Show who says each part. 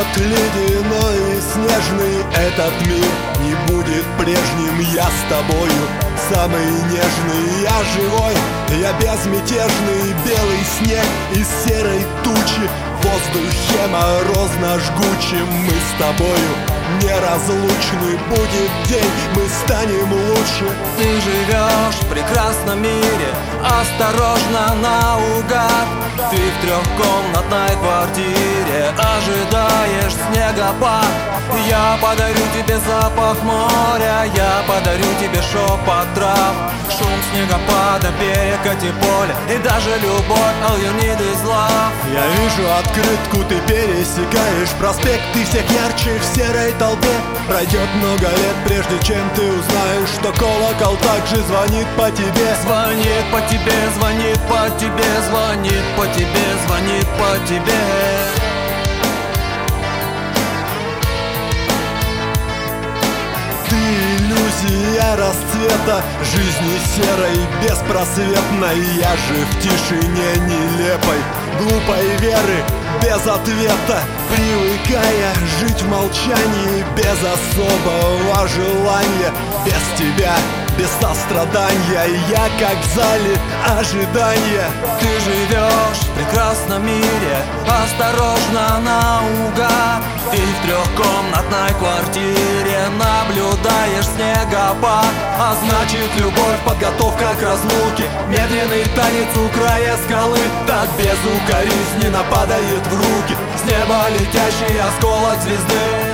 Speaker 1: ледяной и снежный этот мир не будет прежним. Я с тобою самый нежный, я живой, я безмятежный. Белый снег из серой тучи, в воздухе морозно-жгучим. Мы с тобою неразлучны, будет день, мы станем лучше.
Speaker 2: Ты живешь в прекрасном мире, осторожно, наугад. Ты в трехкомнатной квартире ожидаешь снегопад. Я подарю тебе запах моря, я подарю тебе шепот трав, шум снегопада, перекати поле и даже любовь. All you need is love.
Speaker 1: Я вижу открытку, ты пересекаешь проспект, ты всех ярче в серой толпе. Пройдет много лет, прежде чем ты узнаешь, что колокол также звонит по тебе.
Speaker 2: Звонит по тебе, звонит по тебе, звонит по тебе, звонит по тебе.
Speaker 1: Ты иллюзия расцвета жизни серой, беспросветной. Я же в тишине нелепой, глупой веры, без ответа, привыкая жить в молчании, без особого желания, без тебя, без сострадания. Я как в зале ожидания.
Speaker 2: Ты живешь в прекрасном мире, осторожно, наугад. Ты в трехкомнатной квартире наблюдаешь снегопад. А значит, любовь, подготовка к разлуке, медленный танец у края скалы. Так безукоризненно падает в руки с неба летящий осколок звезды.